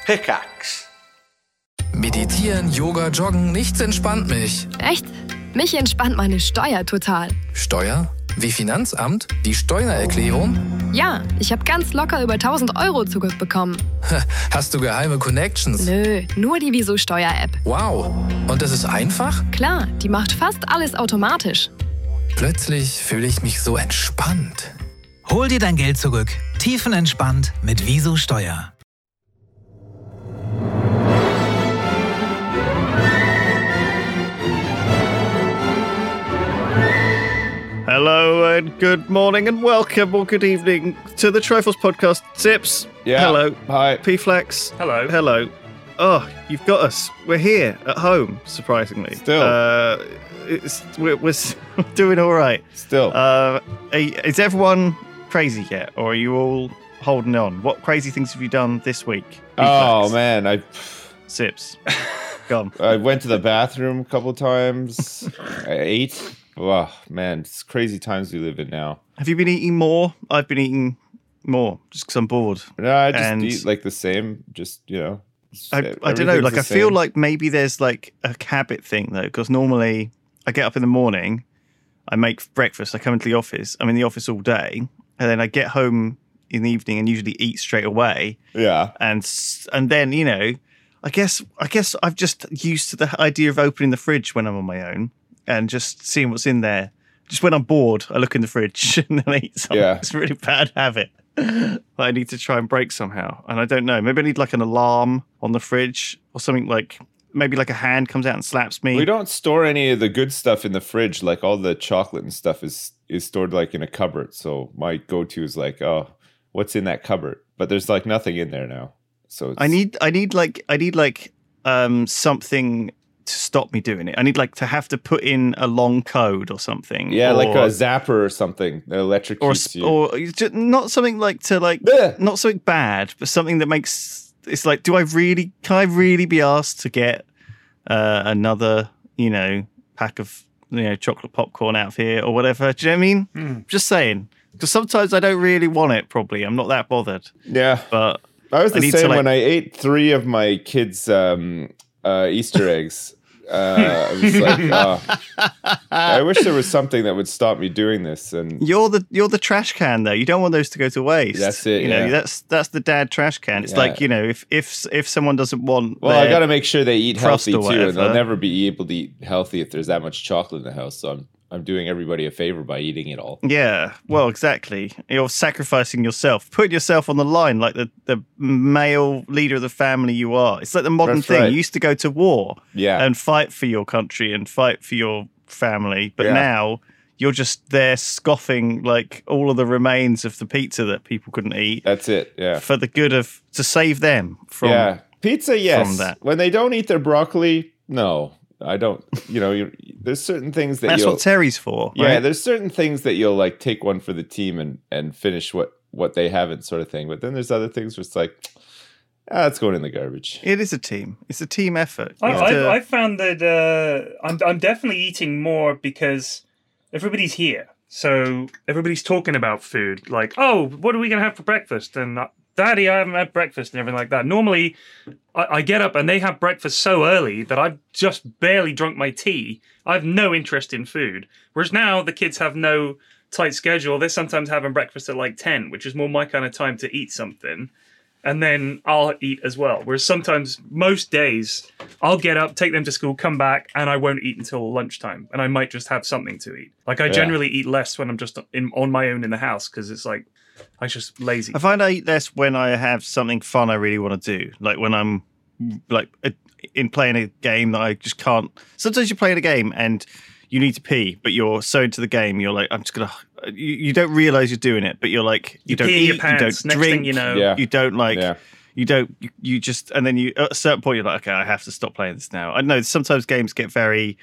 Pickaxe. Meditieren, Yoga, Joggen, nichts entspannt mich. Echt? Mich entspannt meine Steuer total. Steuer? Wie Finanzamt? Die Steuererklärung? Ja, ich habe ganz locker über 1.000 Euro zurückbekommen. Hast du geheime Connections? Nö, nur die Wieso Steuer-App. Wow. Und das ist einfach? Klar, die macht fast alles automatisch. Plötzlich fühle ich mich so entspannt. Hol dir dein Geld zurück. Tiefenentspannt mit Wieso Steuer. Hello and good morning and welcome or good evening to the Trifles podcast. Zips. Yeah. Hello. Hi. P-Flex. Hello. Hello. Oh, you've got us. We're here at home, surprisingly. Still. We're doing all right. Still. Is everyone crazy yet, or are you all holding on? What crazy things have you done this week? Oh, P-Flex? man. Sips. Gone. I went to the bathroom a couple times. I ate. Oh, man. It's crazy times we live in now. Have you been eating more? I've been eating more just because I'm bored. No, I just And- eat like the same. Just, I don't know. everything's Like, the I feel same. like maybe there's like a habit thing though, because normally I get up in the morning, I make breakfast, I come into the office, I'm in the office all day, and then I get home in the evening and usually eat straight away, Yeah. and then I guess I've just used to the idea of opening the fridge when I'm on my own and just seeing what's in there. Just when I'm bored, I look in the fridge and then I eat something. Yeah. It's a really bad habit that I need to try and break somehow. And I don't know. Maybe I need like an alarm on the fridge or something, like maybe like a hand comes out and slaps me. We don't store any of the good stuff in the fridge. Like all the chocolate and stuff is stored like in a cupboard. So my go-to is like, oh, what's in that cupboard? But there's like nothing in there now. So it's, I need something to stop me doing it. I need like to have to put in a long code or something. yeah, or, like a zapper or something that electrocutes you. or just not something like to like Yeah. not something bad, but something that makes it's like, can I really be asked to get another pack of chocolate popcorn out of here or whatever? Do you know what I mean? Just saying, because sometimes I don't really want it. Probably I'm not that bothered, Yeah. but I was I the need to, same like- when I ate 3 of my kids' Easter eggs. I was like, oh, I wish there was something that would stop me doing this. And you're the trash can though. You don't want those to go to waste. That's it, You know, yeah. that's the dad trash can. It's Yeah. like, if someone doesn't want, well, I got to make sure they eat crust healthy or too, and they'll whatever. never be able to eat healthy if there's that much chocolate in the house. So I'm doing everybody a favor by eating it all. Yeah, well, exactly. You're sacrificing yourself, putting yourself on the line like the male leader of the family you are. It's like the modern That's thing. right. You used to go to war Yeah. and fight for your country and fight for your family, but Yeah. now you're just there scoffing like all of the remains of the pizza that people couldn't eat That's it. Yeah. for the good of, to save them from. Yeah. Pizza, yes. from that. When they don't eat their broccoli, no. I don't. There's certain things that That's you'll. what Terry's for. Yeah, right? there's certain things that you'll like take one for the team and finish what they haven't, sort of thing. But then there's other things where it's like, it's going in the garbage. It is a team. It's a team effort. You have to- I found that I'm definitely eating more because everybody's here. So everybody's talking about food. Like, oh, what are we going to have for breakfast? And Daddy, I haven't had breakfast and everything like that. Normally, I get up and they have breakfast so early that I've just barely drunk my tea. I have no interest in food. Whereas now the kids have no tight schedule. They're sometimes having breakfast at like 10, which is more my kind of time to eat something. And then I'll eat as well. Whereas sometimes, most days, I'll get up, take them to school, come back, and I won't eat until lunchtime. And I might just have something to eat. Like, I generally eat less when I'm just on my own in the house because it's like, I'm just lazy. I find I eat less when I have something fun I really want to do. Like when I'm like in playing a game that I just can't. Sometimes you're playing a game and you need to pee, but you're so into the game, you're like, I'm just gonna. You don't realize you're doing it, but you're like, you don't pee in eat, your pants. you don't Next drink, thing you know, Yeah. you don't like. Yeah. You don't. You just, and then at a certain point, you're like, okay, I have to stop playing this now. I know sometimes games get very,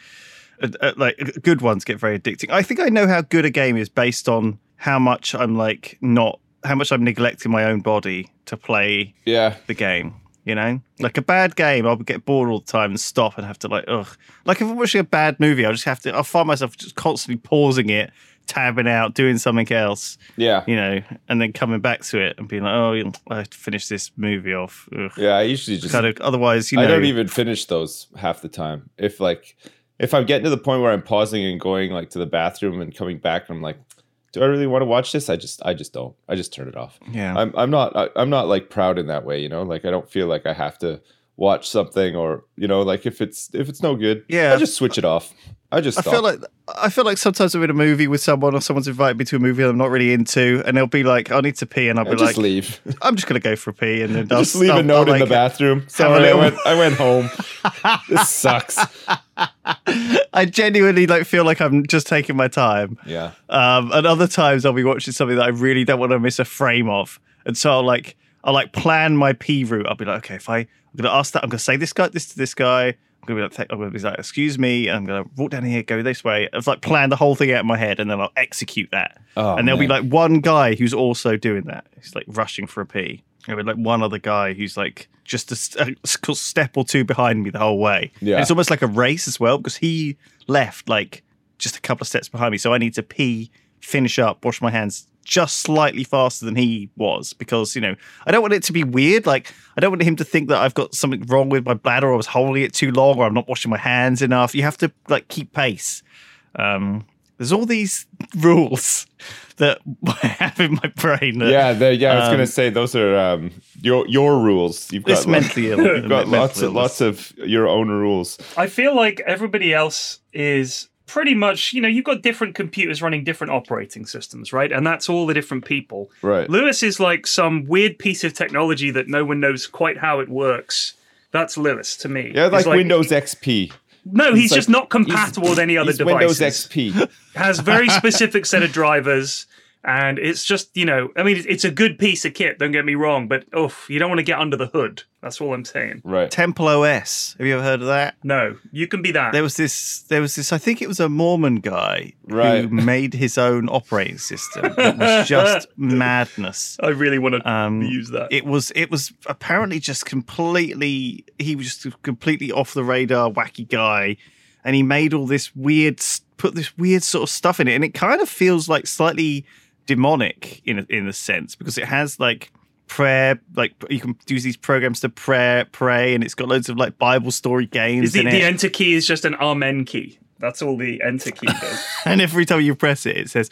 like good ones get very addicting. I think I know how good a game is based on how much I'm like not, how much I'm neglecting my own body to play Yeah. the game. You know, like a bad game, I'll get bored all the time and stop and have to like, ugh. Like if I'm watching a bad movie, I'll find myself just constantly pausing it tabbing out, doing something else, Yeah. and then coming back to it and being like, oh, I have to finish this movie off. Ugh. Yeah, I usually just Kind of, otherwise, I don't even finish those half the time. If I'm getting to the point where I'm pausing and going like to the bathroom and coming back, and I'm like, do I really want to watch this? I just don't. I just turn it off. Yeah. I'm not like proud in that way, Like I don't feel like I have to watch something, or like if it's no good, I just switch it off. I feel like sometimes I'm in a movie with someone, or someone's invited me to a movie that I'm not really into, and they'll be like, I need to pee, and I'll be like, just leave. I'm just gonna go for a pee, and then Just leave a note in the bathroom. Sorry, I went home. This sucks. I genuinely feel like I'm just taking my time. Yeah. And other times I'll be watching something that I really don't want to miss a frame of, and so I'll plan my pee route. I'll be like, okay, I'm gonna ask that, I'm gonna say this to this guy. I'm gonna be like, excuse me, and I'm gonna walk down here, go this way. I've planned the whole thing out in my head, and then I'll execute that. Oh, and there'll be one guy who's also doing that. He's rushing for a pee. There'll be one other guy who's just a step or two behind me the whole way. Yeah. And it's almost like a race as well, because he left just a couple of steps behind me, so I need to pee, finish up, wash my hands just slightly faster than he was, because I don't want it to be weird. I don't want him to think that I've got something wrong with my bladder, or I was holding it too long, or I'm not washing my hands enough. You have to keep pace. There's all these rules that I have in my brain. I was gonna say those are your rules. You've got It's mentally ill. You've got lots of your own rules. I feel like everybody else is pretty much, you've got different computers running different operating systems, right? And that's all the different people. Right. Lewis is some weird piece of technology that no one knows quite how it works. That's Lewis to me. Yeah, Windows XP. No, he's just not compatible with any other devices. Windows XP. Has very specific set of drivers. And it's just, it's a good piece of kit, don't get me wrong, but you don't want to get under the hood. That's all I'm saying. Right. Temple OS. Have you ever heard of that? No, you can be that. There was this, I think it was a Mormon guy who made his own operating system. It was just madness. I really want to use that. It was apparently just completely, he was just a completely off the radar, wacky guy. And he made all this put this weird sort of stuff in it. And it kind of feels slightly demonic in a sense, because it has prayer, you can use these programs to pray, and it's got loads of Bible story games in it. The enter key is just an amen key. That's all the enter key does. And every time you press it, it says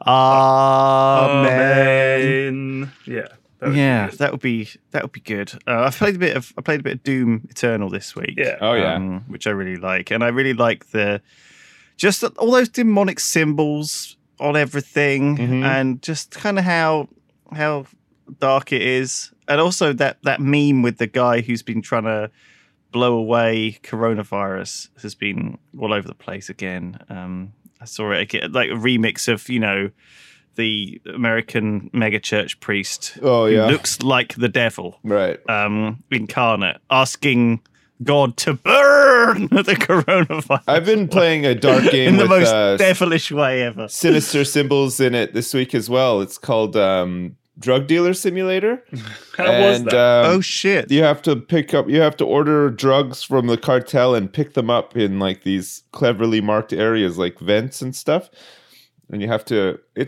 amen. Yeah. That would be good. I played a bit of Doom Eternal this week. Yeah. Oh yeah. Which I really like, and I really like just all those demonic symbols on everything, and just kind of how dark it is, and also that meme with the guy who's been trying to blow away coronavirus has been all over the place again. I saw it a remix of the American megachurch priest who looks like the devil, right? Incarnate, asking God to burn the coronavirus. I've been playing a dark game in the with, most devilish way ever. Sinister symbols in it this week as well. It's called Drug Dealer Simulator. How was that? Oh shit! You have to order drugs from the cartel and pick them up in these cleverly marked areas like vents and stuff. And you have to. It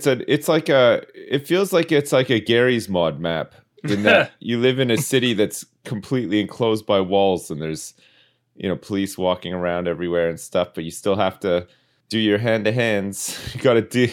feels like it's like a Gary's Mod map. In that you live in a city that's completely enclosed by walls, and there's police walking around everywhere and stuff, but you still have to do your hand to hands. You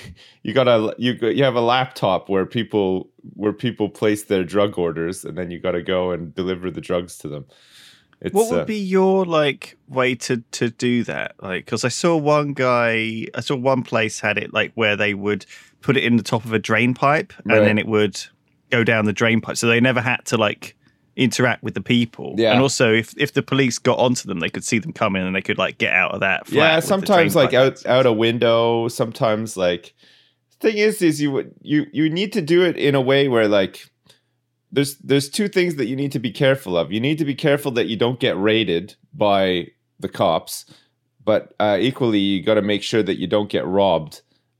have a laptop where people place their drug orders, and then you got to go and deliver the drugs to them. What would be your way to do that? Because I saw one place had it where they would put it in the top of a drain pipe, and then it would go down the drain pipe, so they never had to interact with the people. And also if the police got onto them, they could see them coming, and they could get out of that flat. Sometimes out a window. Sometimes thing is you need to do it in a way where there's two things that you need to be careful of. You need to be careful that you don't get raided by the cops, but equally you got to make sure that you don't get robbed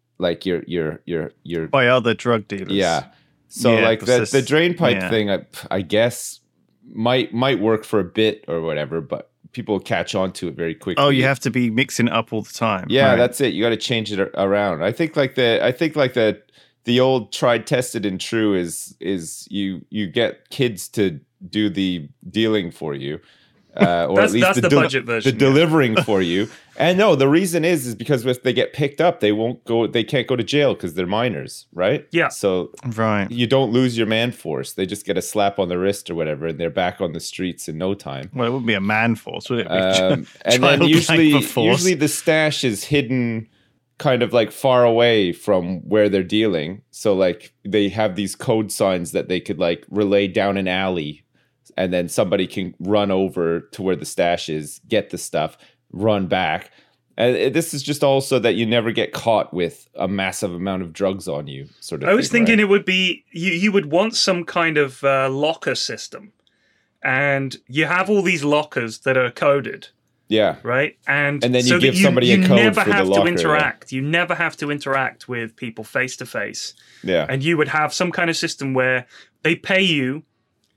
you're by other drug dealers. Yeah. So the drain pipe thing, I guess might work for a bit or whatever, but people catch on to it very quickly. Oh, you have to be mixing it up all the time. Yeah, right. that's it. You got to change it around. I think like the old tried, tested, and true is you get kids to do the dealing for you, or at least the budget version, the delivering for you. And no, the reason is because if they get picked up, they can't go to jail because they're minors, right? Yeah. So Right. you don't lose your man force. They just get a slap on the wrist or whatever, and they're back on the streets in no time. Well, it wouldn't be a man force, would it? And then Child usually labor force. the stash is hidden kind of like far away from where they're dealing. So like they have these code signs that they could like relay down an alley, and then somebody can run over to where the stash is, get the stuff, run back. And this is just also that you never get caught with a massive amount of drugs on you, sort of. I was thinking right? it would be you would want some kind of locker system, and you have all these lockers that are coded, Yeah. right? And then you so give that somebody a you code never for the have locker, to interact. You never have to interact with people face to face. Yeah. And you would have some kind of system where they pay you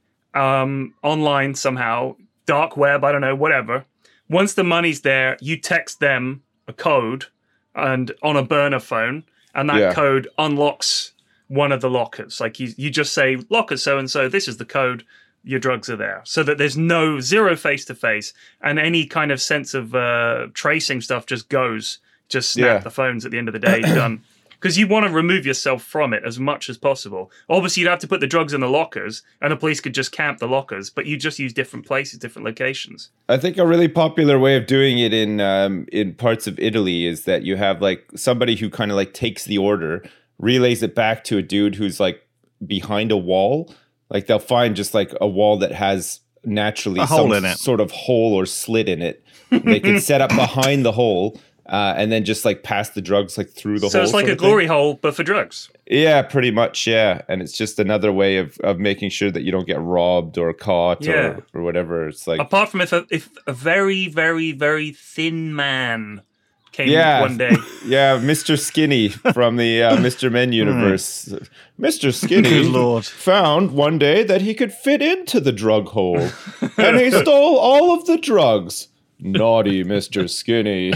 online somehow, dark web, I don't know, whatever. Once the money's there, you text them a code and on a burner phone, and that code unlocks one of the lockers. Like you just say, locker so-and-so, this is the code, your drugs are there. So that there's zero face-to-face, and any kind of sense of tracing stuff just goes. Just snap the phones at the end of the day, done. Because you want to remove yourself from it as much as possible. Obviously, you'd have to put the drugs in the lockers, and the police could just camp the lockers, but you just use different places, different locations. I think a really popular way of doing it in parts of Italy is that you have like somebody who kind of like takes the order, relays it back to a dude who's like behind a wall. Like they'll find just like a wall that has naturally hole in it. Sort of hole or slit in it. They can set up behind the hole. And then just like pass the drugs like through the hole. So it's like a glory hole, but for drugs. Yeah, pretty much. Yeah, and it's just another way of making sure that you don't get robbed or caught or whatever. It's like apart from if a very, very, very thin man came one day. Yeah, Mr. Skinny from the Mr. Men universe. Mr. Skinny Good Lord. found one day that he could fit into the drug hole, and he stole all of the drugs. Naughty Mr. Skinny.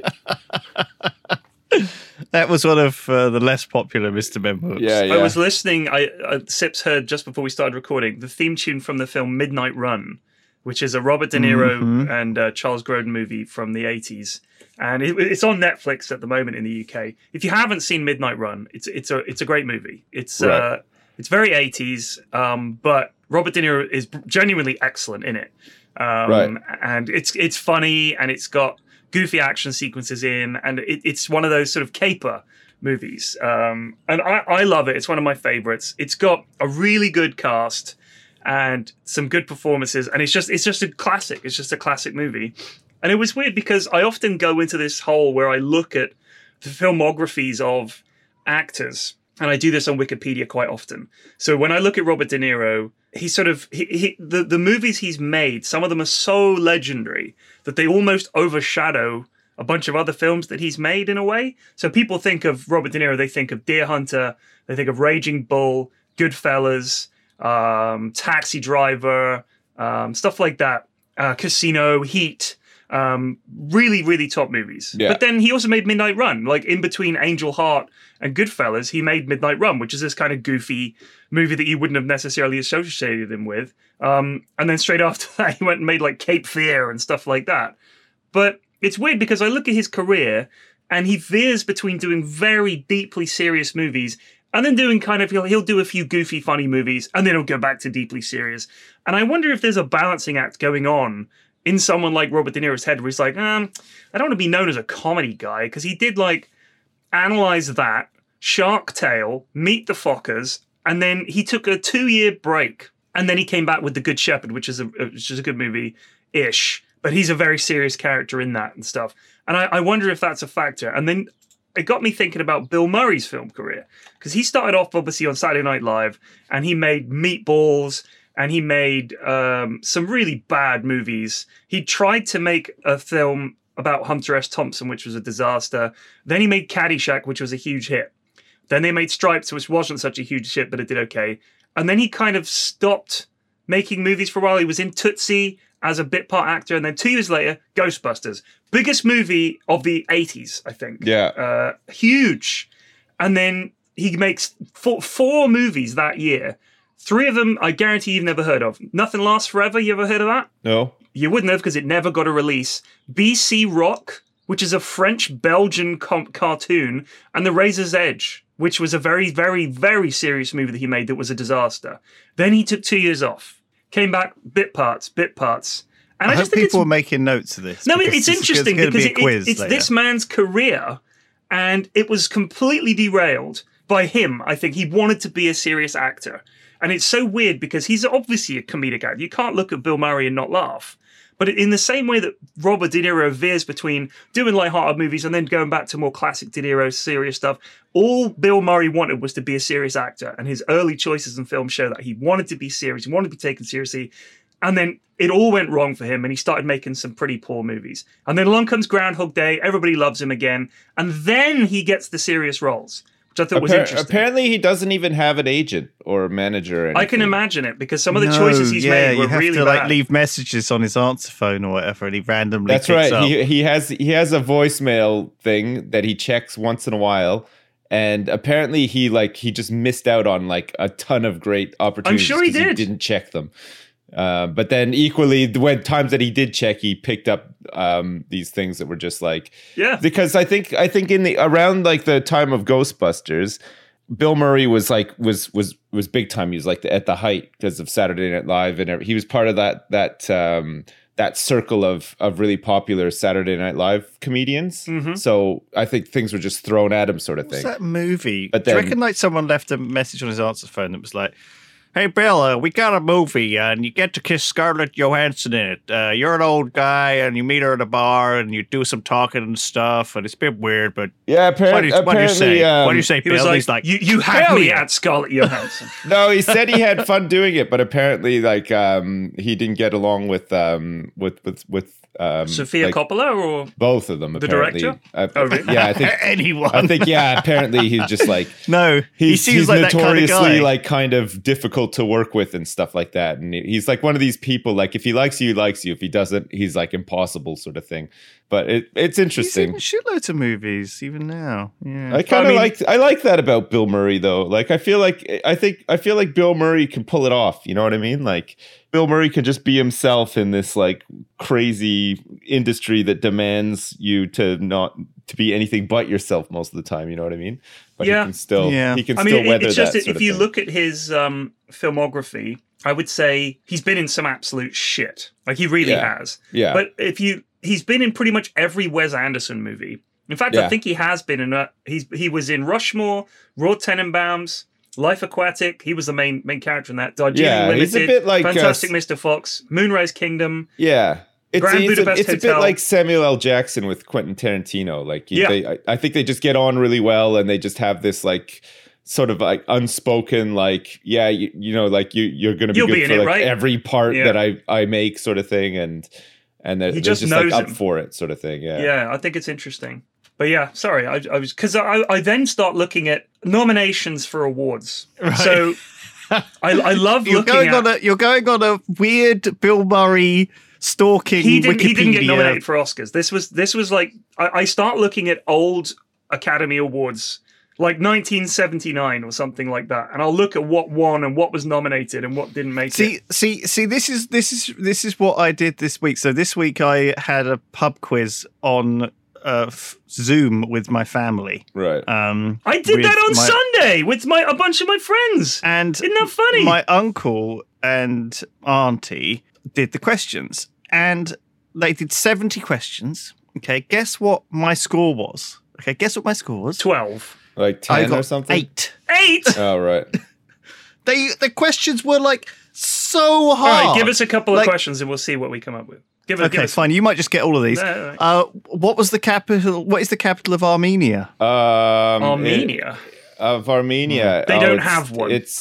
That was one of the less popular Mr. Men books. Yeah. I was listening. Sips heard just before we started recording the theme tune from the film Midnight Run, which is a Robert De Niro and Charles Grodin movie from the 80s, and it's on Netflix at the moment in the UK. If you haven't seen Midnight Run, it's a great movie. It's very 80s, but Robert De Niro is genuinely excellent in it. And it's funny, and it's got goofy action sequences in, and it's one of those sort of caper movies. And I love it. It's one of my favorites. It's got a really good cast and some good performances, and it's just a classic. It's just a classic movie. And it was weird because I often go into this hole where I look at the filmographies of actors, and I do this on Wikipedia quite often. So when I look at Robert De Niro, the movies he's made, some of them are so legendary that they almost overshadow a bunch of other films that he's made in a way. So people think of Robert De Niro, they think of Deer Hunter, they think of Raging Bull, Goodfellas, Taxi Driver, stuff like that, Casino, Heat. Really, really top movies. Yeah. But then he also made Midnight Run. Like in between Angel Heart and Goodfellas, he made Midnight Run, which is this kind of goofy movie that you wouldn't have necessarily associated him with. And then straight after that, he went and made like Cape Fear and stuff like that. But it's weird because I look at his career and he veers between doing very deeply serious movies and then doing kind of, he'll do a few goofy, funny movies and then he'll go back to deeply serious. And I wonder if there's a balancing act going on in someone like Robert De Niro's head where he's like, I don't want to be known as a comedy guy, because he did like Analyze That, Shark Tale, Meet the Fockers, and then he took a 2-year break, and then he came back with The Good Shepherd, which is a good movie-ish, but he's a very serious character in that and stuff. And I wonder if that's a factor. And then it got me thinking about Bill Murray's film career, because he started off obviously on Saturday Night Live, and he made Meatballs, and he made some really bad movies. He tried to make a film about Hunter S. Thompson, which was a disaster. Then he made Caddyshack, which was a huge hit. Then they made Stripes, which wasn't such a huge hit, but it did okay. And then he kind of stopped making movies for a while. He was in Tootsie, as a bit part actor, and then 2 years later, Ghostbusters, biggest movie of the 80s, I think. Yeah. Huge. And then he makes four movies that year. 3 of them, I guarantee you've never heard of. Nothing Lasts Forever. You ever heard of that? No. You wouldn't have because it never got a release. BC Rock, which is a French-Belgian cartoon, and The Razor's Edge, which was a very, very, very serious movie that he made that was a disaster. Then he took 2 years off, came back, bit parts. And I just hope think people are making notes of this. No, because it's this is interesting gonna because be a quiz it's later. this man's career, and it was completely derailed by him. I think he wanted to be a serious actor. And it's so weird because he's obviously a comedic actor. You can't look at Bill Murray and not laugh. But in the same way that Robert De Niro veers between doing lighthearted movies and then going back to more classic De Niro serious stuff, all Bill Murray wanted was to be a serious actor. And his early choices in film show that he wanted to be serious, he wanted to be taken seriously. And then it all went wrong for him and he started making some pretty poor movies. And then along comes Groundhog Day, everybody loves him again. And then he gets the serious roles, which I thought was interesting. Apparently, he doesn't even have an agent or a manager. Or anything. I can imagine it because some of the choices he's made were you have really to bad. like leave messages on his answer phone or whatever, and he randomly. That's picks right. Up. He has a voicemail thing that he checks once in a while, and apparently he just missed out on like a ton of great opportunities. I'm sure he 'cause did. Didn't check them. But then equally, when times that he did check, he picked up these things that were just like, Yeah. Because I think in the around like the time of Ghostbusters, Bill Murray was big time. He was like at the height because of Saturday Night Live, and he was part of that circle of really popular Saturday Night Live comedians. Mm-hmm. So I think things were just thrown at him, sort of What's thing. that movie? But Do you then- reckon like someone left a message on his answer phone that was like, "Hey Bill, we got a movie, and you get to kiss Scarlett Johansson in it. You're an old guy, and you meet her at a bar, and you do some talking and stuff, and it's a bit weird, but Yeah, what do apparently. you say? What do you say, He Bill?" was He's like, like, you had "Hell me yeah." at Scarlett Johansson. No, he said he had fun doing it, but apparently, like, he didn't get along with Sophia like, Coppola or both of them. the Apparently. director? Oh, really? Yeah, I think. anyone. I think. Yeah, apparently he's just like no, he seems he's like that kind of notoriously guy. like kind of difficult to work with and stuff like that. And he's like one of these people. Like if he likes you, he likes you. If he doesn't, he's like impossible sort of thing. But it's He's interesting. in shitloads of movies even now. Yeah, I kind of mean- like that about Bill Murray though. Like I feel like Bill Murray can pull it off. You know what I mean? Like Bill Murray can just be himself in this like crazy industry that demands you to be anything but yourself most of the time. You know what I mean? But Yeah. he can still Yeah. weather it's just that. that sort if of you thing. look at his filmography, I would say he's been in some absolute shit. Like he really Yeah. has. Yeah. But he's been in pretty much every Wes Anderson movie. In fact, Yeah. I think he has been in he was in Rushmore, Raw Tenenbaums, Life Aquatic. He was the main character in that. Darjeeling Yeah, Limited, he's a bit like, Fantastic Mr. Fox, Moonrise Kingdom. Yeah. Grand Budapest It's a bit Hotel. like Samuel L. Jackson with Quentin Tarantino. Like, I think they just get on really well, and they just have this like sort of like unspoken, like, yeah, you know, like you're going to be You'll good be in for it, like right? every part Yeah. that I make, sort of thing, and they're just just like knows up him. for it, sort of thing. Yeah. Yeah, I think it's interesting. But yeah, sorry, I was because I then start looking at nominations for awards. Right. So I love you're looking going at. you're going on a weird Bill Murray stalking. He didn't Wikipedia. get nominated for Oscars. This was like I start looking at old Academy Awards, like 1979 or something like that, and I'll look at what won and what was nominated and what didn't make it. See. This is what I did this week. So this week I had a pub quiz on Zoom with my family. Right. I did with that on my- Sunday with a bunch of my friends. And Isn't that funny? My uncle and auntie did the questions, and they did 70 questions. Okay, guess what my score was? Okay, guess what my score was? 12. Like I 10 got or something. 8. 8. Oh, right. The questions were like so All hard. right, give us a couple of Like- questions and we'll see what we come up with. Give Okay, us fine. You might just get all of these. No. What was the capital? What is the capital of Armenia? Armenia. Of Armenia. They don't it's- have one. It's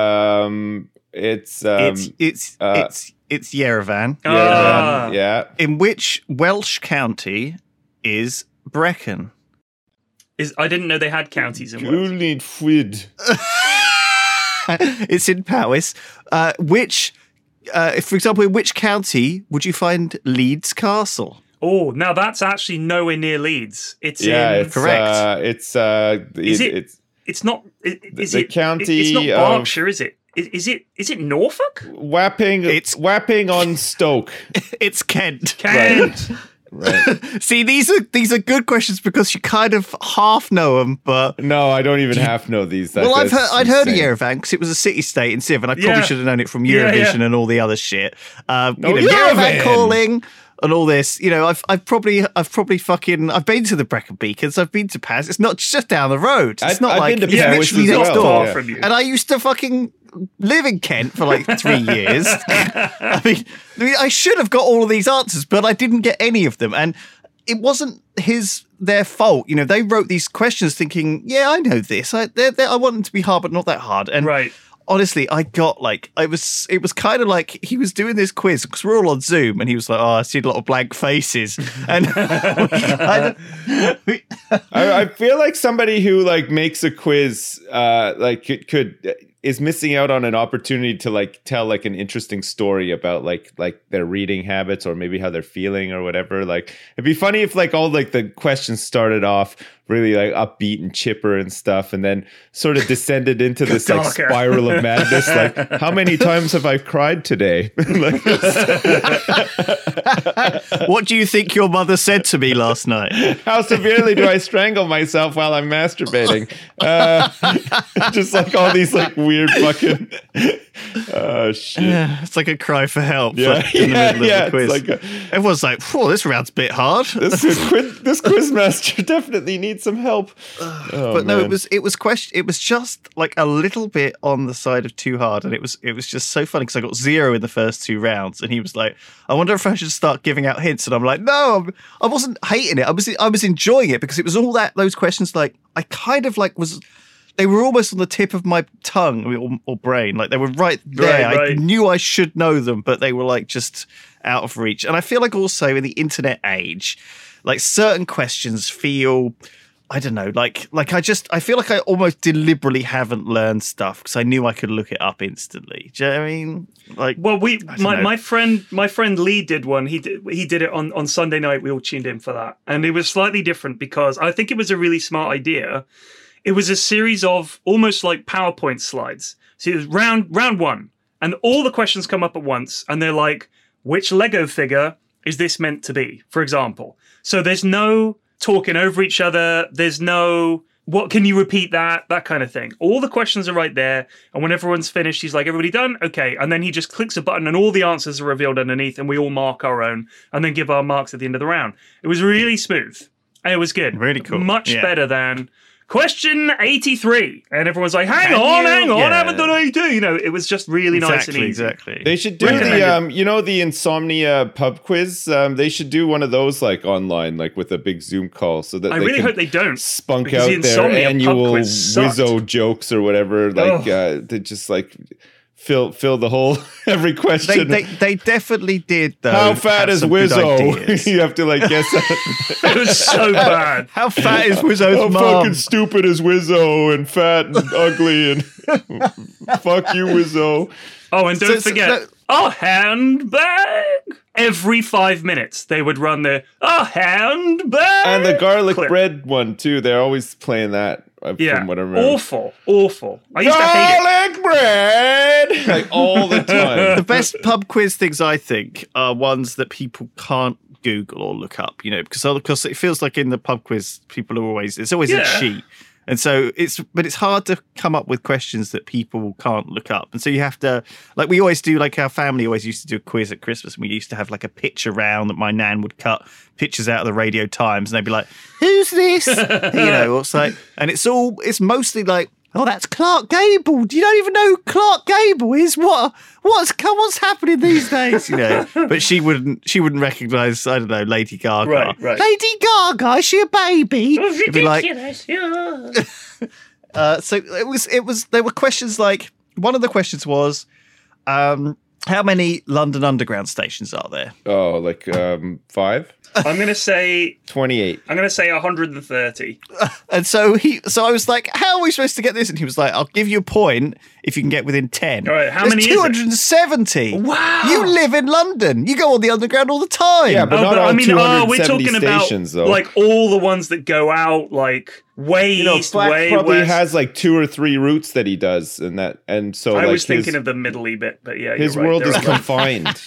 It's Yerevan. Ah. yeah. In which Welsh county is Brecon? I didn't know they had counties in Wales. Gulnid Fwyd. It's in Powys. Which if, for example, in which county would you find Leeds Castle? Oh, now that's actually nowhere near Leeds. It's it's correct. It's It's not. Is the it county It's not of- Berkshire, is it? Is it Norfolk? Wapping. It's- Wapping on Stoke. It's Kent. Kent. Right. See, these are good questions because you kind of half know them, but No, I don't even half know these. well, I'd heard of insane. Yerevan because it was a city-state in Civ, and I probably Yeah. should have known it from Yeah, Eurovision yeah. and all the other shit. Yerevan! Yerevan calling and all this. You know, I've probably fucking I've been to the Brecon Beacons. I've been to Paris. It's not just down the road. It's not I've like been to it's Paris literally as next well, door. yeah. From you. And I used to fucking live in Kent for like 3 years. I mean, I should have got all of these answers, but I didn't get any of them. And it wasn't their fault. You know, they wrote these questions thinking, yeah, I know this. I want them to be hard, but not that hard. And Right. honestly, I got like, it was kind of like he was doing this quiz because we're all on Zoom and he was like, oh, I see a lot of blank faces. And I feel like somebody who like makes a quiz is missing out on an opportunity to like tell like an interesting story about like their reading habits or maybe how they're feeling or whatever. Like it'd be funny if like all like the questions started off really like upbeat and chipper and stuff and then sort of descended into this like Darker. spiral of madness. Like how many times have I cried today? Like, what do you think your mother said to me last night? how severely do I strangle myself while I'm masturbating? Just like all these like weird fucking shit. Yeah, it's like a cry for help Yeah, like, in the middle of the quiz. it's like Everyone's like, "Whoa, this round's a bit hard." this quizmaster definitely needs some help. Oh, But no, man. it was just like a little bit on the side of too hard, and it was just so funny because I got 0 in the first 2 rounds, and he was like, "I wonder if I should start giving out hints," and I'm like, "No, I wasn't hating it. I was enjoying it because it was all those questions like I kind of like was." They were almost on the tip of my tongue or brain. Like they were right there. I Right. knew I should know them, but they were like just out of reach. And I feel like also in the internet age, like certain questions feel, I don't know, like I feel like I almost deliberately haven't learned stuff because I knew I could look it up instantly. Do you know what I mean? Like, Well, know. my friend Lee did one. He did it on Sunday night. We all tuned in for that, and it was slightly different because I think it was a really smart idea. It was a series of almost like PowerPoint slides. So it was round 1, and all the questions come up at once, and they're like, which Lego figure is this meant to be, for example? So there's no talking over each other. There's no, what can you repeat that kind of thing. All the questions are right there. And when everyone's finished, he's like, everybody done? Okay. And then he just clicks a button and all the answers are revealed underneath, and we all mark our own and then give our marks at the end of the round. It was really smooth. And it was good. Really cool. Much Yeah. better than question 83. And everyone's like, hang Can on, you? I Yeah. haven't done 82. You know, it was just really nice and easy. Exactly. They should do Recommended. the Insomnia pub quiz. They should do one of those like online, like with a big Zoom call, so that I they really can hope they don't. spunk because out the their Insomnia pub annual quiz sucked. Wizzo jokes or whatever. Like they just like fill the whole every question. They definitely did though. How fat have is some good Wizzo? ideas. You have to like guess. It was so bad. How fat is How Wizzo's mom? fucking stupid is Wizzo and fat and ugly and fuck you, Wizzo. Oh, and don't So- forget, a handbag. Every 5 minutes, they would run a handbag. And the garlic clip. bread one too. They're always playing that. Yeah, From what I remember. awful. I used to hate it. Garlic bread, like all the time. The best pub quiz things I think are ones that people can't Google or look up, you know, because it feels like in the pub quiz people are it's always a Yeah. sheet. And so it's hard to come up with questions that people can't look up. And so you have to, like we always do, like our family always used to do a quiz at Christmas. And we used to have like a picture round that my nan would cut pictures out of the Radio Times. And they'd be like, who's this? You know, it's like, and it's mostly like, oh, that's Clark Gable. You don't even know who Clark Gable is. What's happening these days? You know, but she wouldn't recognize, I don't know, Lady Gaga. Right. Lady Gaga, is she a baby? It'd be like, so it was. There were questions like one of the questions was, How many London Underground stations are there? Oh, like 5? I'm going to say 28. I'm going to say 130. And so I was like, how are we supposed to get this? And he was like, I'll give you a point if you can get within 10. All right, how There's many is it? 270. Wow. You live in London. You go on the Underground all the time. Yeah, but not all we're 270 talking stations, about though. like all the ones that go out like way east, Flack way probably west. has like 2 or 3 routes that he does, and so I like was thinking of the middly bit, but yeah, his you're right, world there is are- confined,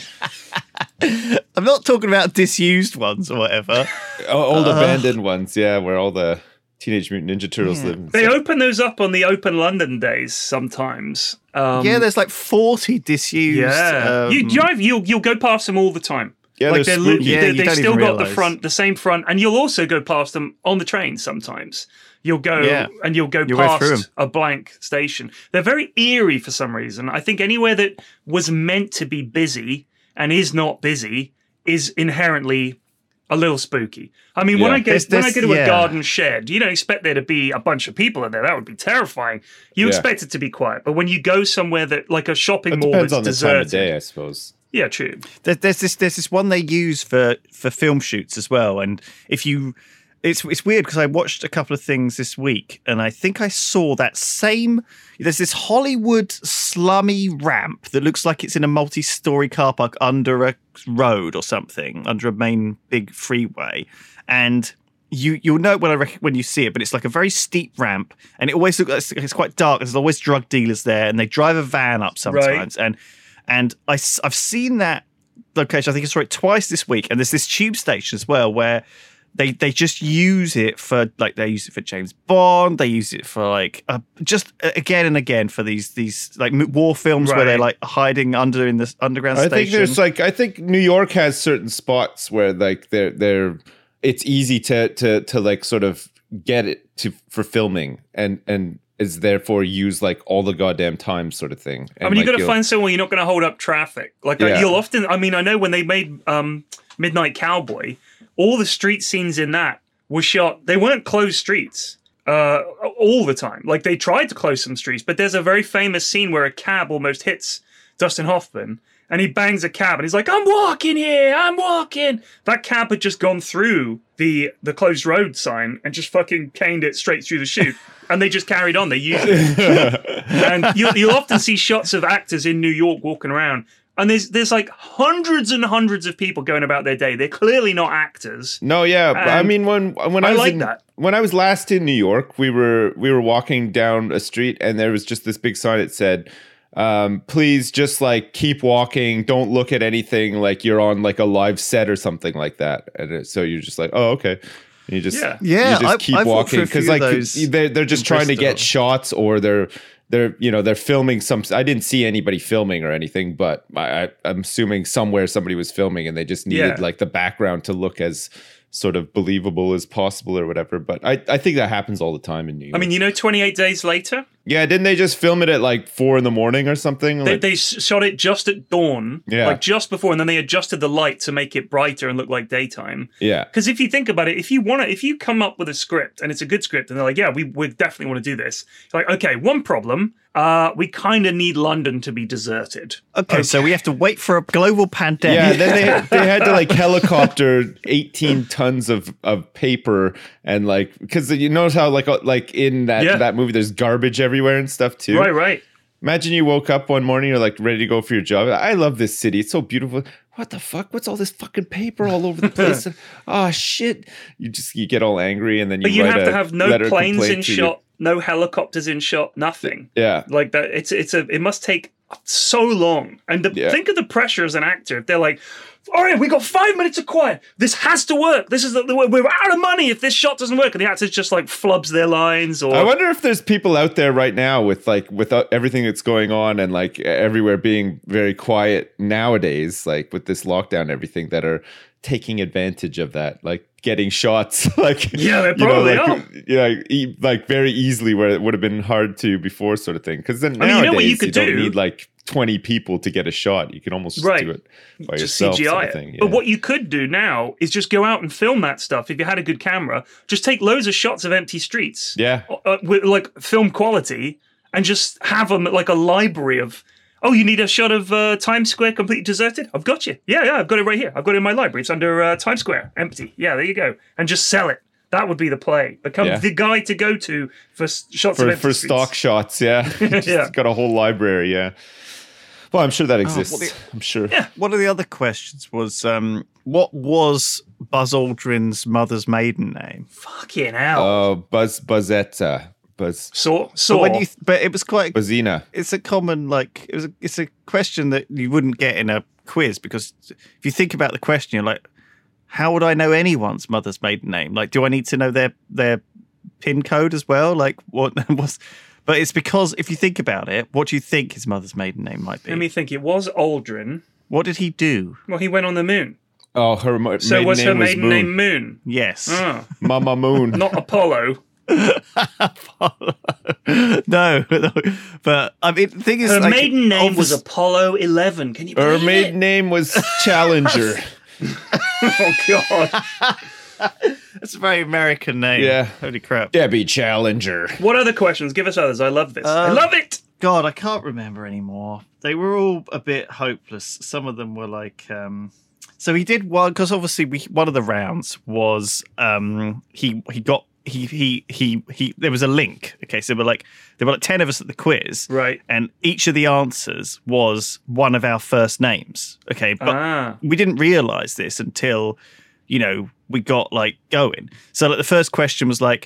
I'm not talking about disused ones or whatever. old abandoned ones, yeah, where all the Teenage Mutant Ninja Turtles live. And They stuff. open those up on the Open London days sometimes. Yeah, there's like 40 disused. Yeah, you drive. You'll go past them all the time. Yeah, like they're they're spooky. Yeah, you they don't still even got the realise. the same front, and you'll also go past them on the train sometimes. You'll go and you'll go You'll go through 'em. past a blank station. They're very eerie for some reason. I think anywhere that was meant to be busy and is not busy is inherently a little spooky. I mean, when Yeah. I go to yeah. a garden shed, you don't expect there to be a bunch of people in there. That would be terrifying. You Yeah. expect it to be quiet, but when you go somewhere that like a shopping It mall depends that's on the deserted, time of day, I suppose. yeah, true. There's this one they use for film shoots as well, and if you, it's weird because I watched a couple of things this week, and I think I saw that same. There's this Hollywood slummy ramp that looks like it's in a multi-story car park under a road or something, under a main big freeway, and you'll know when you see it, but it's like a very steep ramp, and it always looks like it's quite dark. There's always drug dealers there, and they drive a van up sometimes, and I've seen that location. I think I saw it twice this week, and there's this tube station as well where they just use it for like they use it for James Bond. They use it for like just again and again for these like war films where they're like hiding under in this underground I station. think I think New York has certain spots where like they're it's easy to like sort of get it for filming and is therefore used like all the goddamn time sort of thing. And I mean, you like, got to find somewhere you're not going to hold up traffic. Like you'll often. I mean, I know when they made Midnight Cowboy, all the street scenes in that were shot. They weren't closed streets all the time. Like they tried to close some streets, but there's a very famous scene where a cab almost hits Dustin Hoffman. And he bangs a cab and he's like, I'm walking here, I'm walking. That cab had just gone through the closed road sign and just fucking caned it straight through the chute. And they just carried on. They used it. And you'll often see shots of actors in New York walking around. And there's like hundreds and hundreds of people going about their day. They're clearly not actors. No, yeah. I mean, when I was like that. When I was last in New York, we were walking down a street and there was just this big sign that said, please just like keep walking, don't look at anything like you're on like a live set or something like that. And so you're just like, oh, okay. And you just keep I've walked through walking a few because of like those they're just trying to get Bristol. shots or they're filming some. I didn't see anybody filming or anything, but I'm assuming somewhere somebody was filming and they just needed like the background to look as sort of believable as possible or whatever. But I think that happens all the time in New York. I mean, 28 Days Later? Yeah, didn't they just film it at like 4 a.m. or something? They shot it just at dawn, like just before, and then they adjusted the light to make it brighter and look like daytime. Yeah. Because if you think about it, if you come up with a script and it's a good script, and they're like, yeah, we definitely want to do this. It's like, okay, one problem, we kind of need London to be deserted. Okay, so we have to wait for a global pandemic. Yeah, then they had to like helicopter 18 tons of paper and like because you notice how like in that movie there's garbage everywhere and stuff too. Right. Imagine you woke up one morning, you're like ready to go for your job. I love this city. It's so beautiful. What the fuck? What's all this fucking paper all over the place? Oh shit! You get all angry and then But you write have to a have no letter of planes complaint in to shot, no helicopters in shot, nothing. Yeah. Like that. It must take so long. And think of the pressure as an actor. If they're like, all right, we got 5 minutes of quiet. This has to work. We're out of money if this shot doesn't work. And the actors just like flubs their lines. Or I wonder if there's people out there right now with everything that's going on and like everywhere being very quiet nowadays, like with this lockdown and everything, that are taking advantage of that, like getting shots, like they probably are. Like very easily where it would have been hard to before, sort of thing. Because then I mean, nowadays you know what you could don't do? need like 20 people to get a shot. You can almost just do it by just yourself. CGI sort of it. thing. But what you could do now is just go out and film that stuff. If you had a good camera, just take loads of shots of empty streets. Yeah. With like film quality and just have them like a library of Oh, you need a shot of Times Square completely deserted? I've got you. Yeah, I've got it right here. I've got it in my library. It's under Times Square, empty. Yeah, there you go. And just sell it. That would be the play. Become the guy to go to for shots of empty for streets. stock shots. Yeah, Yeah. Got a whole library. Yeah. Well, I'm sure that exists. I'm sure. Yeah. One of the other questions was, what was Buzz Aldrin's mother's maiden name? Fucking hell. Oh, Buzzetta. Saw. But it was quite. Buzzina. It's a common it's a question that you wouldn't get in a quiz, because if you think about the question, you're like, how would I know anyone's mother's maiden name? Like, do I need to know their PIN code as well? Like, what was? But it's because if you think about it, what do you think his mother's maiden name might be? Let me think. It was Aldrin. What did he do? Well, he went on the moon. Oh, her So maiden was her name maiden was Moon. name Moon? Yes. Ah, Mama Moon. not Apollo. no, but I mean, the thing is, Her like, maiden name was obvious- Apollo 11. Can you Her believe maiden it? name was Challenger. Oh, God. That's a very American name. Yeah. Holy crap. Debbie Challenger. What other questions? Give us others. I love this. I love it. God, I can't remember anymore. They were all a bit hopeless. Some of them were like, so he did one, because obviously one of the rounds was he there was a link. Okay, so there were like 10 of us at the quiz, Right. and each of the answers was one of our first names. Okay, but we didn't realize this until we got like going. So like the first question was like,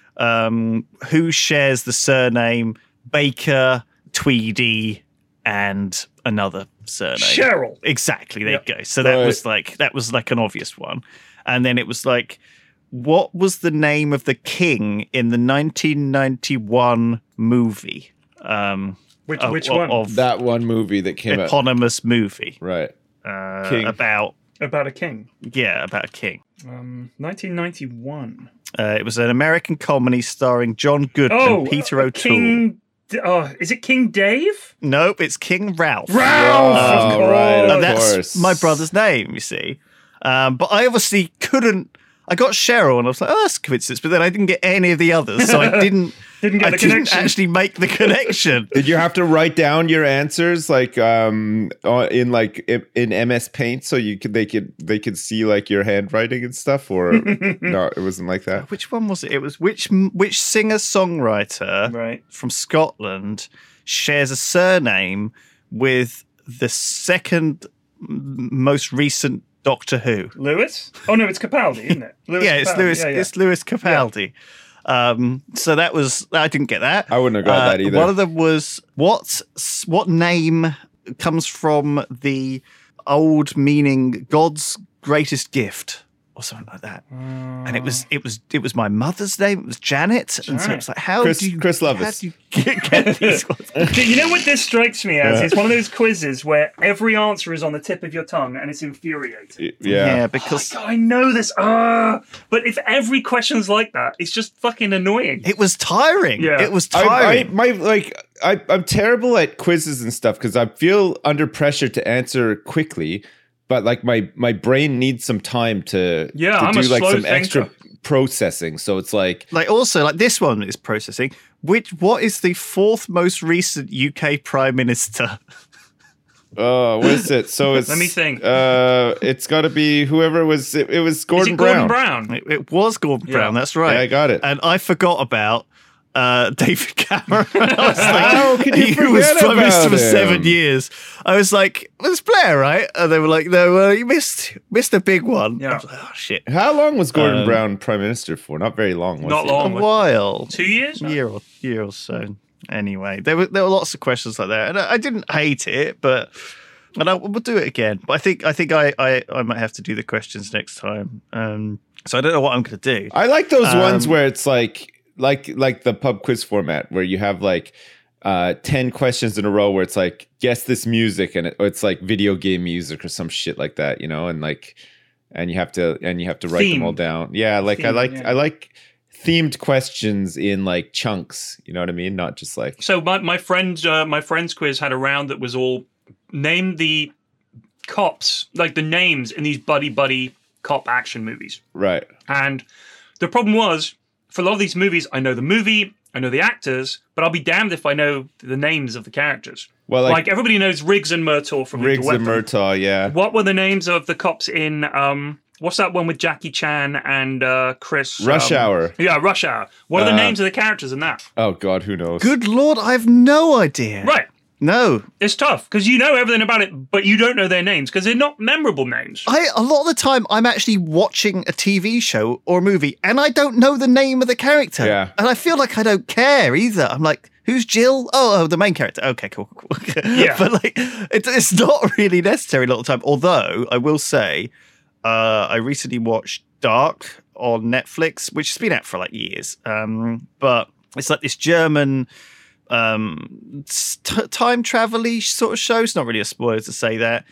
who shares the surname Baker, Tweedy, and another surname? Cheryl. Exactly. There Yep. you go. So that Right. was like an obvious one. And then it was like, what was the name of the king in the 1991 movie? Which of- one? Of That one movie that came out. eponymous movie. Right. King. About About a king. about a king. 1991. It was an American comedy starring John Goodman, Oh, Peter O'Toole. King. Is it King Dave? Nope, it's King Ralph. Ralph, of Oh, right, course. of And that's course. my brother's name, you see. But I obviously couldn't. I got Cheryl, and I was like, "Oh, that's a coincidence." But then I didn't get any of the others, so I didn't. Didn't get I the didn't connection. actually make the connection. Did you have to write down your answers like in MS Paint so they could see like your handwriting and stuff, or no, it wasn't like that. Which one was it? It was which singer songwriter Right. from Scotland shares a surname with the second most recent Doctor Who? Lewis? Oh, no, it's Capaldi, isn't it? Lewis Yeah, it's Capaldi. Lewis. Yeah, yeah. It's Lewis Capaldi. So that was. I didn't get that. I wouldn't have got that either. One of them was what name comes from the old meaning God's greatest gift, or something like that. And it was my mother's name. It was Janet. And so it's like, how Chris- do you Chris Lovis. how do you get these ones? You know what this strikes me as? It's one of those quizzes where every answer is on the tip of your tongue and it's infuriating. Yeah. because I know this. But if every question's like that, it's just fucking annoying. it was tiring. Yeah. It was tiring. I'm terrible at quizzes and stuff because I feel under pressure to answer quickly, but like my brain needs some time to I'm do a like slow some extra thinker. processing. So it's like also this one is processing. What is the fourth most recent UK Prime Minister? what is it? So it's Let me think. It's got to be whoever was. It was Gordon Is it Brown. Gordon Brown? It was Gordon Yeah. Brown. That's right. Yeah, I got it. And I forgot about David Cameron. I was How like, could you he was forget Prime Minister about for him? 7 years. I was like, well, it's Blair, right? And they were like, no, well, you missed a big one. Yeah. I was like, oh shit, How long was Gordon Brown prime minister for? Not very long. Was Not he? a long. while, 2 years? year or so. Anyway, there were lots of questions like that, and I didn't hate it, but. And I will do it again, but I think I might have to do the questions next time. So I don't know what I'm going to do. I like those ones where it's like the pub quiz format where you have like 10 questions in a row where it's like guess this music and it's like video game music or some shit like that, and you have to write them all Themed. down. Yeah, like Themed, I like themed questions in like chunks, you know what I mean? Not just like So my friend's quiz had a round that was all name the cops, like the names in these buddy cop action movies. right. And the problem was, for a lot of these movies, I know the movie, I know the actors, but I'll be damned if I know the names of the characters. Well, like everybody knows Riggs and Murtaugh from Riggs Lethal and Weapon. Murtaugh, yeah. What were the names of the cops in what's that one with Jackie Chan and Chris? Rush Hour. Yeah, Rush Hour. What are the names of the characters in that? Oh God, who knows? Good Lord, I have no idea. Right. No. It's tough because you know everything about it, but you don't know their names because they're not memorable names. A lot of the time, I'm actually watching a TV show or a movie, and I don't know the name of the character. Yeah. And I feel like I don't care either. I'm like, who's Jill? Oh, the main character. Okay, cool. Yeah. But like, it's not really necessary a lot of the time. Although, I will say, I recently watched Dark on Netflix, which has been out for like years. But it's like this German time travel-y sort of show. It's not really a spoiler to say that.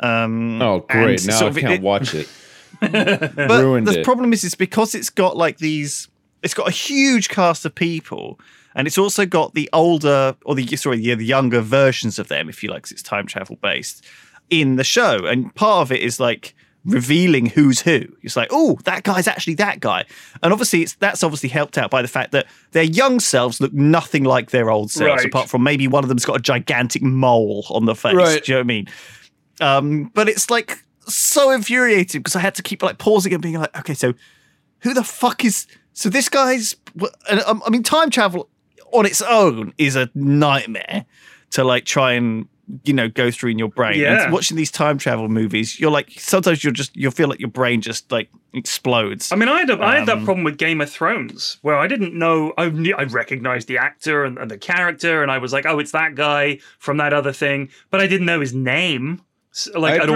Oh, great. Now I can't watch it. But Ruined the it. problem is because it's got like it's got a huge cast of people, and it's also got the older or the younger versions of them, if you like, 'cause it's time travel based in the show. And part of it is like revealing who's who. It's like, oh, that guy's actually that guy. And obviously that's obviously helped out by the fact that their young selves look nothing like their old selves, Right. apart from maybe one of them's got a gigantic mole on the face. Right. Do you know what I mean? But it's like so infuriating because I had to keep like pausing and being like, okay, so who the fuck is... So this guy's... I mean, time travel on its own is a nightmare to like try and, you know, go through in your brain. Yeah. And watching these time travel movies, you're like, sometimes you'll feel like your brain just like explodes. I mean, I had that problem with Game of Thrones, where I didn't know. I recognized the actor and the character, and I was like, "Oh, it's that guy from that other thing," but I didn't know his name, like at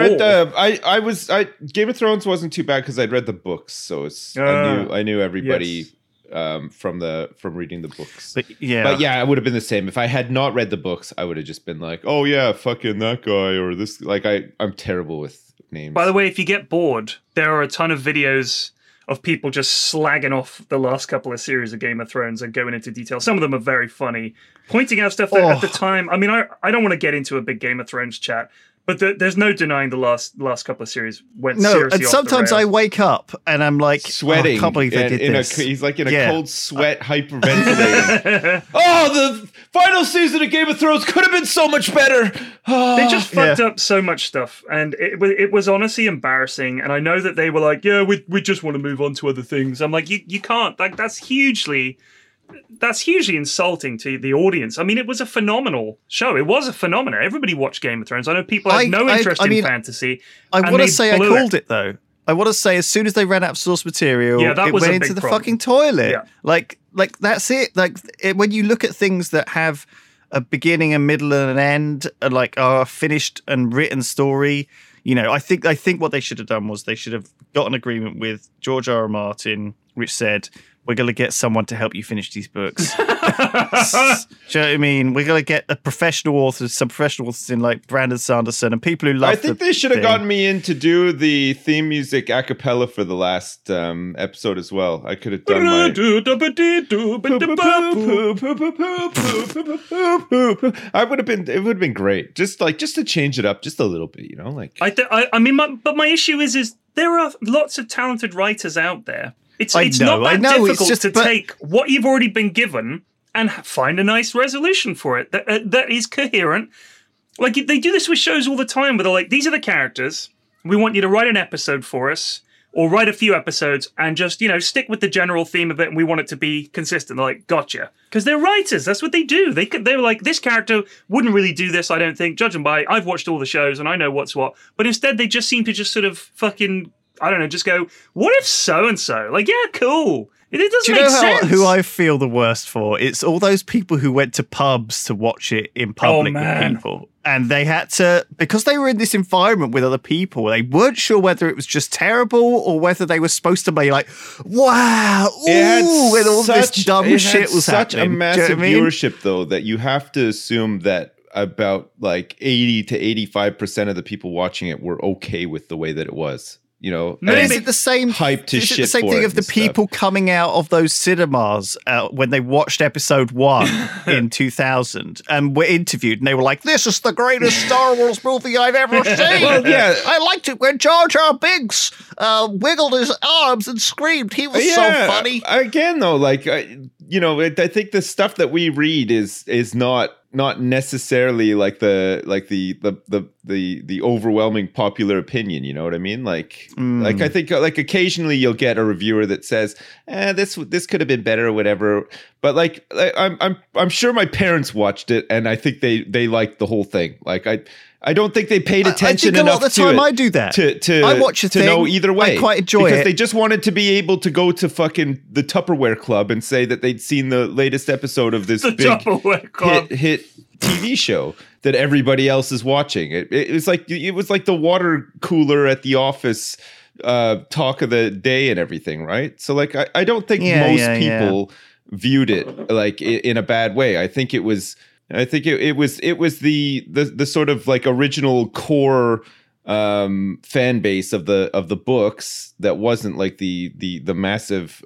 all. Game of Thrones wasn't too bad because I'd read the books, so I knew everybody from reading the books. But yeah, it would have been the same if I had not read the books. I would have just been like, "Oh yeah, fucking that guy," or this. Like I'm terrible with names. By the way, if you get bored, there are a ton of videos of people just slagging off the last couple of series of Game of Thrones and going into detail. Some of them are very funny, pointing out stuff that at the time. I mean, I don't want to get into a big Game of Thrones chat, but there's no denying the last couple of series went seriously and off sometimes the I rails. wake up and I'm like sweating. I can't believe they did this. He's like in a cold sweat, hyperventilating. Oh, the final season of Game of Thrones could have been so much better. They just fucked up so much stuff, and it was honestly embarrassing. And I know that they were like, "Yeah, we just want to move on to other things." I'm like, you can't. Like that's hugely insulting to the audience. I mean, it was a phenomenal show. It was a phenomenon. Everybody watched Game of Thrones. I know people had no interest in fantasy. I want to say I called it though. I want to say as soon as they ran out of source material, that it was went a into big the problem. fucking toilet. Yeah. Like that's it. Like when you look at things that have a beginning, a middle, and an end, like are a finished and written story. You know, I think what they should have done was they should have got an agreement with George R.R. Martin, which said, we're going to get someone to help you finish these books. Do you know what I mean? We're going to get some professional authors in like Brandon Sanderson and people who love I think they should have gotten me in to do the theme music a cappella for the last episode as well. I could have done my... It would have been great. Just to change it up just a little bit, you know? Like I mean, my issue is there are lots of talented writers out there. It's not that difficult to take what you've already been given and find a nice resolution for it that is coherent. Like they do this with shows all the time where they're like, these are the characters. We want you to write an episode for us or write a few episodes and just, you know, stick with the general theme of it. And we want it to be consistent. They're like, gotcha. Because they're writers. That's what they do. They were like, this character wouldn't really do this, I don't think. Judging by, I've watched all the shows and I know what's what. But instead, they just seem to just sort of fucking... I don't know, just go, what if so-and-so? Like, yeah, cool. It doesn't make sense. Who I feel the worst for? It's all those people who went to pubs to watch it in public with people. And they had to, because they were in this environment with other people, they weren't sure whether it was just terrible or whether they were supposed to be like, wow, ooh, when all this dumb shit was happening. Such a massive viewership, though, that you have to assume that about like 80 to 85% of the people watching it were okay with the way that it was. You know, is it the same hype to shit? Is it the same thing of the people coming out of those cinemas when they watched episode 1 in 2000 and were interviewed and they were like, "This is the greatest Star Wars movie I've ever seen." Well, yeah, I liked it when Jar Jar Binks wiggled his arms and screamed. He was so funny. Again, though, like you know, I think the stuff that we read is not not necessarily like the overwhelming popular opinion. You know what I mean? Like I think like occasionally you'll get a reviewer that says, this could have been better or whatever. But like I'm sure my parents watched it and I think they liked the whole thing. Like I don't think they paid attention enough to it. I think a lot of the time I do that. I watch a thing, to know either way. I quite enjoy it. Because they just wanted to be able to go to fucking the Tupperware Club and say that they'd seen the latest episode of this big Tupperware Club hit TV show that everybody else is watching. It was like the water cooler at the office talk of the day and everything, right? So like I don't think most people viewed it like in a bad way. I think it was the sort of like original core fan base of the books that wasn't like the massive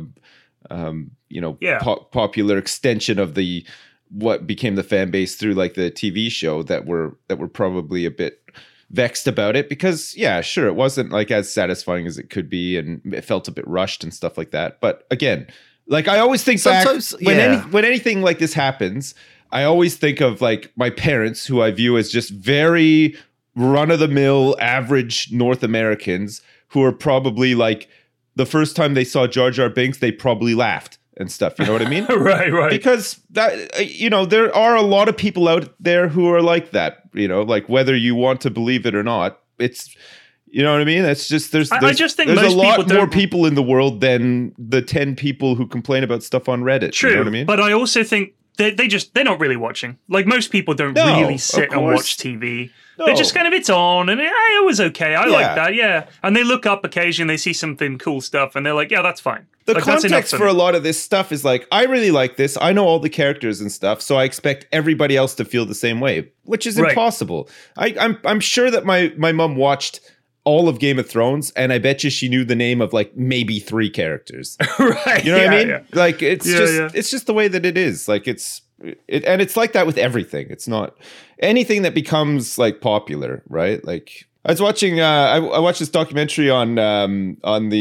popular extension of the what became the fan base through like the TV show that were probably a bit vexed about it because sure, it wasn't like as satisfying as it could be and it felt a bit rushed and stuff like that. But again, like I always think sometimes, back when anything like this happens, I always think of like my parents, who I view as just very run-of-the-mill average North Americans who are probably like the first time they saw Jar Jar Binks, they probably laughed and stuff. You know what I mean? Right. Because that, there are a lot of people out there who are like that, like whether you want to believe it or not, it's, you know what I mean? It's just, I just think there's most a lot people more people in the world than the 10 people who complain about stuff on Reddit. True. You know what I mean? But I also think they're not really watching. Like most people don't really sit and watch TV. No. They're just kind of, it's on and it was okay. I like that, yeah. And they look up occasionally, they see something cool stuff and they're like, yeah, that's fine. The like, context for a lot of this stuff is like, I really like this. I know all the characters and stuff, so I expect everybody else to feel the same way, which is impossible. I'm sure that my mom watched all of Game of Thrones, and I bet you she knew the name of like maybe 3 characters. Right. You know what I mean? Yeah. Like it's just the way that it is. Like it's like that with everything. It's not anything that becomes like popular, right? Like I was watching I watched this documentary on the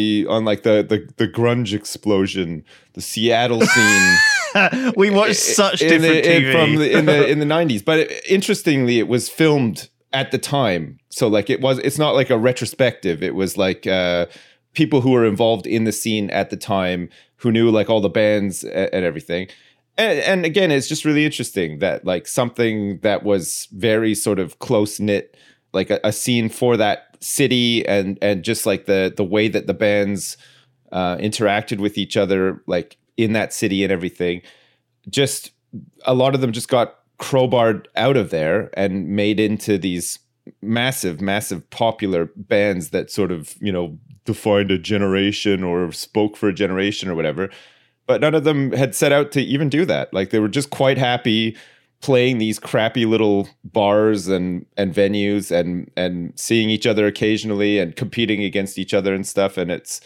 grunge explosion, the Seattle scene. We watched such different TV in the 90s, but interestingly it was filmed at the time. So like it's not like a retrospective. It was like people who were involved in the scene at the time who knew like all the bands and everything. And again, it's just really interesting that like something that was very sort of close knit, like a scene for that city and just like the way that the bands interacted with each other, like in that city and everything, just a lot of them just got crowbarred out of there and made into these massive popular bands that sort of, defined a generation or spoke for a generation or whatever. But none of them had set out to even do that. Like they were just quite happy playing these crappy little bars and venues and seeing each other occasionally and competing against each other and stuff. And it's,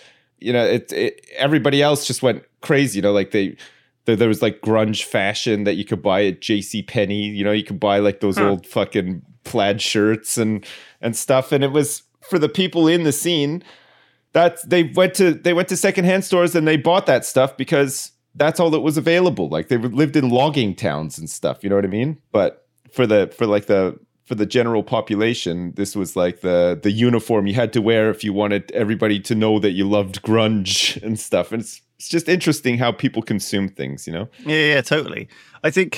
everybody else just went crazy, like there was like grunge fashion that you could buy at JCPenney. You could buy like those old fucking plaid shirts and stuff. And it was for the people in the scene that they went to secondhand stores and they bought that stuff because that's all that was available. Like they lived in logging towns and stuff. You know what I mean? But for the general population, this was like the uniform you had to wear if you wanted everybody to know that you loved grunge and stuff. And it's just interesting how people consume things, Yeah, totally. I think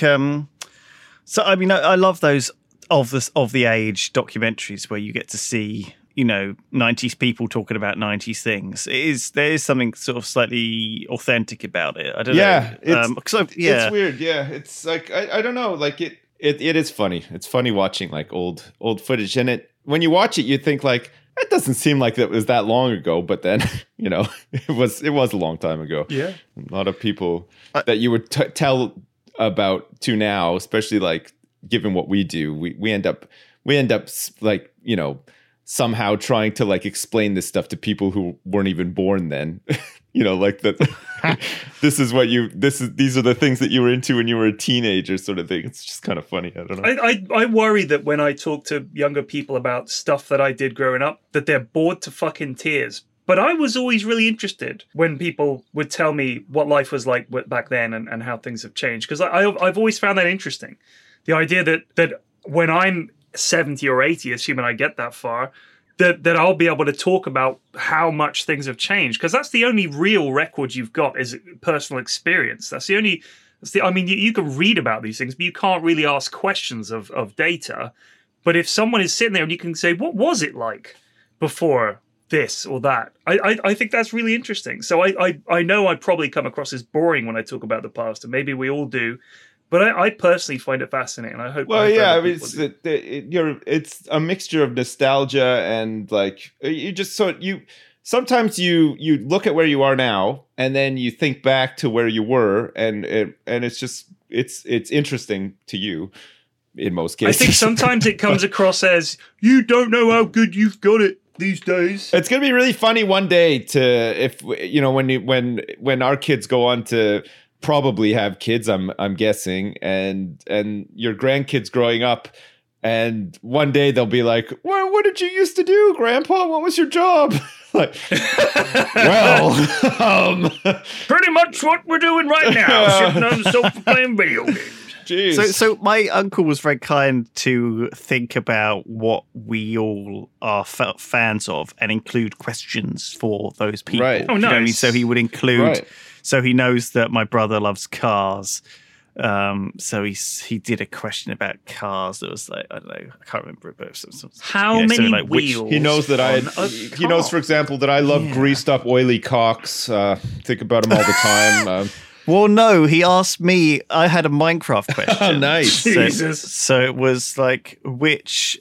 so. I mean, I love those of the age documentaries where you get to see 90s people talking about 90s things. There is something sort of slightly authentic about it. I don't know. It's weird. Yeah, it's like I don't know. Like it is funny. It's funny watching like old footage, and when you watch it, you think like it doesn't seem like it was that long ago, but then it was a long time ago. Yeah, a lot of people that you would tell about to now, especially like given what we do, we end up like somehow trying to like explain this stuff to people who weren't even born then. Like that these are the things that you were into when you were a teenager sort of thing. It's just kind of funny. I don't know. I worry that when I talk to younger people about stuff that I did growing up, that they're bored to fucking tears. But I was always really interested when people would tell me what life was like back then and how things have changed. Because I've always found that interesting. The idea that when I'm 70 or 80, assuming I get that far, that I'll be able to talk about how much things have changed, because that's the only real record you've got is personal experience. I mean, you can read about these things, but you can't really ask questions of data. But if someone is sitting there and you can say, what was it like before this or that? I think that's really interesting. So I know I probably come across as boring when I talk about the past, and maybe we all do. But I personally find it fascinating. I hope. Well, yeah, I mean, it's a mixture of nostalgia and like sometimes you look at where you are now and then you think back to where you were, and it's interesting to you in most cases. I think sometimes it comes across as you don't know how good you've got it these days. It's gonna be really funny one day when our kids go on to probably have kids, I'm guessing, and your grandkids growing up, and one day they'll be like, well, what did you used to do, Grandpa? What was your job? Like, well, pretty much what we're doing right now, sitting on the sofa playing video games. Jeez. So my uncle was very kind to think about what we all are fans of and include questions for those people. Right. Oh, You know what I mean? nice. So he would include. Right. So he knows that my brother loves cars. So he did a question about cars that was like, I don't know, I can't remember it, but some How many like wheels? He knows that he knows, for example, that I love greased up oily cocks. Think about them all the time. Well, no, he asked me. I had a Minecraft question. Oh, nice. So it was like, what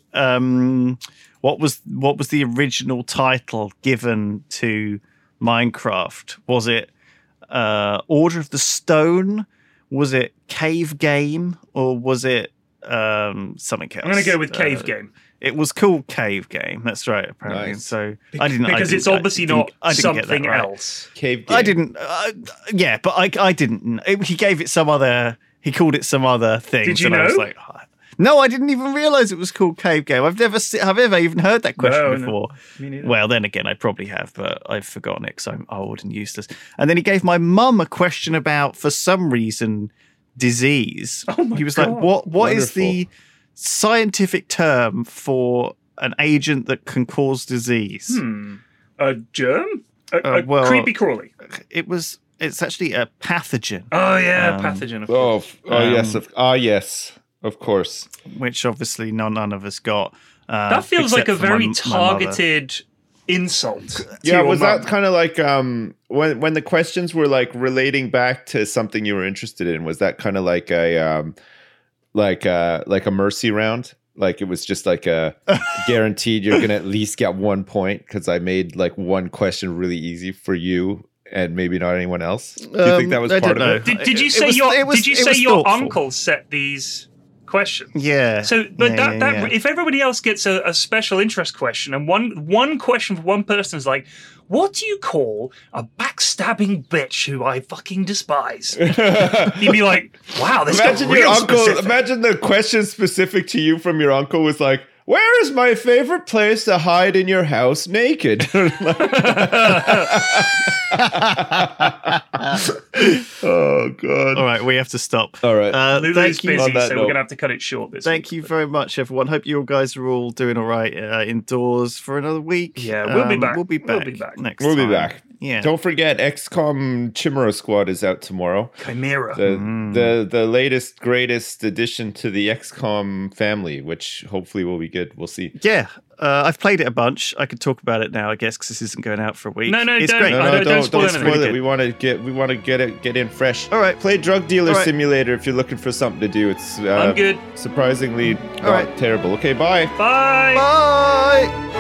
was the original title given to Minecraft? Was it Order of the Stone? Was it Cave Game? Or was it something else? I'm going to go with Cave Game. It was called Cave Game. That's right, apparently. Nice. So Because it's obviously not something else. Cave game. I didn't. Yeah, but I didn't. He gave it some other. He called it some other thing. Did you and know? I was like, no, I didn't even realize it was called Cave Game. I've ever even heard that question before. Me neither. Well, then again, I probably have, but I've forgotten it because I'm old and useless. And then he gave my mum a question about, for some reason, disease. Oh my he was God. like, what is Wonderful. the scientific term for an agent that can cause disease? A germ? A well- creepy crawly? It's actually a pathogen. Oh, yeah, pathogen. Of course. Yes, of course. Which obviously none of us got. That feels like a except for very my mother. targeted insult. to Yeah, your was mum. that kind of like when the questions were like relating back to something you were interested in? Was that kind of like a mercy round? Like it was just like a guaranteed you're gonna at least get 1 point because I made like one question really easy for you and maybe not anyone else. Do you think that was I part don't of it? know. Did you It say was- your it was- Did you it say was your thoughtful. uncle set these questions? Yeah. So, but yeah, that if everybody else gets a special interest question, and one question for one person is like, what do you call a backstabbing bitch who I fucking despise? You'd be like, wow, this got Imagine real your uncle. specific. Imagine the question specific to you from your uncle was like, "Where is my favorite place to hide in your house naked?" Oh god! All right, we have to stop. All right. Lulu's Thank you. busy, On that so note. we're gonna have to cut it short. This Thank you very much, everyone. Hope you guys are all doing all right indoors for another week. Yeah, we'll be back. We'll be We'll back. be back. Next We'll be time. back. Yeah. Don't forget, XCOM Chimera Squad is out tomorrow. Chimera. The latest, greatest addition to the XCOM family, which hopefully will be good. We'll see. Yeah. I've played it a bunch. I could talk about it now, I guess, because this isn't going out for a week. No, it's don't. great. No, don't spoil don't anything. spoil it. We want to get in fresh. All right. Play Drug Dealer All right. Simulator if you're looking for something to do. It's I'm good. Surprisingly not right. terrible. Okay, bye. Bye. Bye.